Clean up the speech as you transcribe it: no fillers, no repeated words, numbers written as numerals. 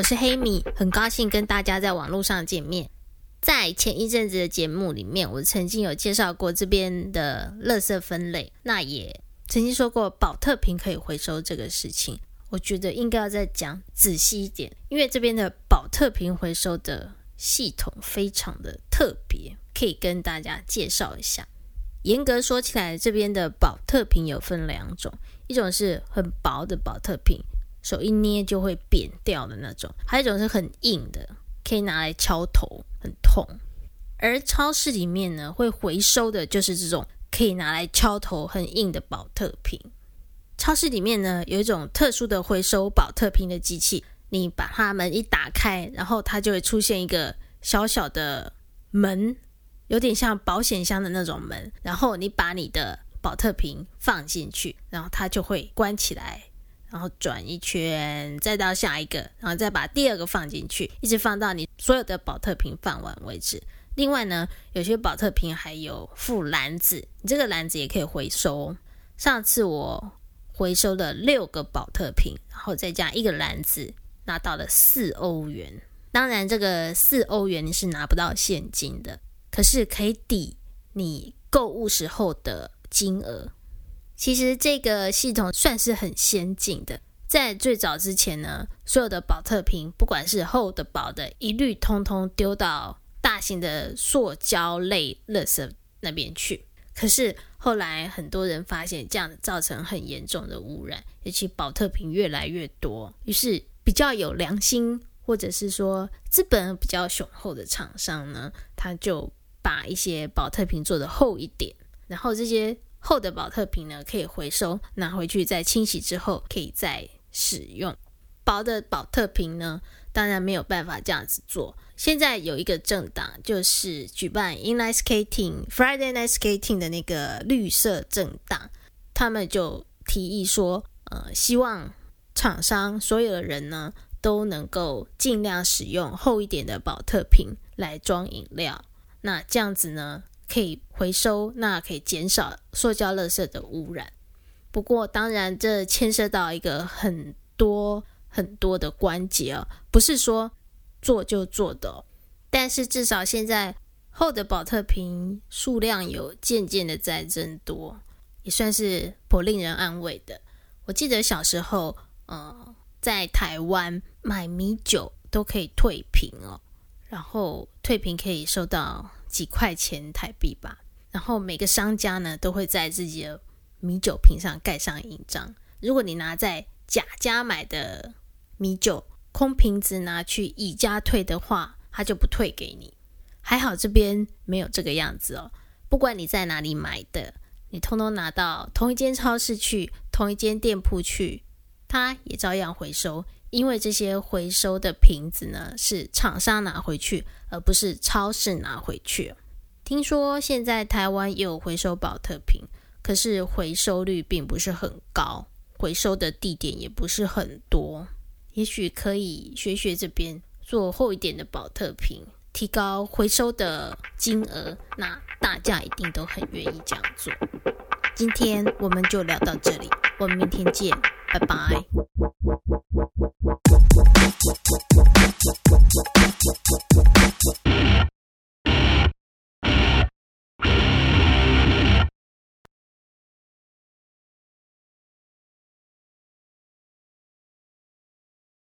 是黑米，很高兴跟大家在网络上见面。在前一阵子的节目里面，我曾经有介绍过这边的垃圾分类，那也曾经说过保特瓶可以回收这个事情。我觉得应该要再讲仔细一点，因为这边的保特瓶回收的系统非常的特别，可以跟大家介绍一下。严格说起来，这边的保特瓶有分两种，一种是很薄的保特瓶，手一捏就会扁掉的那种，还有一种是很硬的，可以拿来敲头，很痛。而超市里面呢，会回收的就是这种可以拿来敲头很硬的保特瓶。超市里面呢，有一种特殊的回收保特瓶的机器，你把它门一打开，然后它就会出现一个小小的门，有点像保险箱的那种门，然后你把你的保特瓶放进去，然后它就会关起来，然后转一圈，再到下一个，然后再把第二个放进去，一直放到你所有的保特瓶放完为止。另外呢，有些保特瓶还有附篮子，你这个篮子也可以回收。上次我回收了6个保特瓶，然后再加1个篮子，拿到了4欧元。当然这个4欧元你是拿不到现金的，可是可以抵你购物时候的金额。其实这个系统算是很先进的，在最早之前呢，所有的保特瓶不管是厚的薄的，一律通通丢到大型的塑胶类垃圾那边去。可是后来很多人发现这样造成很严重的污染，尤其保特瓶越来越多，于是比较有良心或者是说资本比较雄厚的厂商呢，他就把一些保特瓶做得厚一点，然后这些厚的保特瓶呢可以回收，拿回去再清洗之后可以再使用。薄的保特瓶呢当然没有办法这样子做。现在有一个政党就是举办 Inline Skating Friday Night Skating 的那个绿色政党，他们就提议说希望厂商所有的人呢都能够尽量使用厚一点的保特瓶来装饮料，那这样子呢可以回收，那可以减少塑胶垃圾的污染。不过当然这牵涉到一个很多的关节不是说做就做的但是至少现在厚的保特瓶数量有渐渐的在增多，也算是颇令人安慰的。我记得小时候在台湾买米酒都可以退瓶然后退瓶可以收到几块钱台币吧，然后每个商家呢都会在自己的米酒瓶上盖上印章，如果你拿在甲家买的米酒空瓶子拿去乙家退的话，他就不退给你。还好这边没有这个样子不管你在哪里买的，你通通拿到同一间超市去，同一间店铺去，它也照样回收，因为这些回收的瓶子呢是厂商拿回去，而不是超市拿回去。听说现在台湾也有回收保特瓶，可是回收率并不是很高，回收的地点也不是很多。也许可以学学这边做厚一点的保特瓶，提高回收的金额，那大家一定都很愿意这样做。今天我们就聊到这里，我们明天见，拜拜。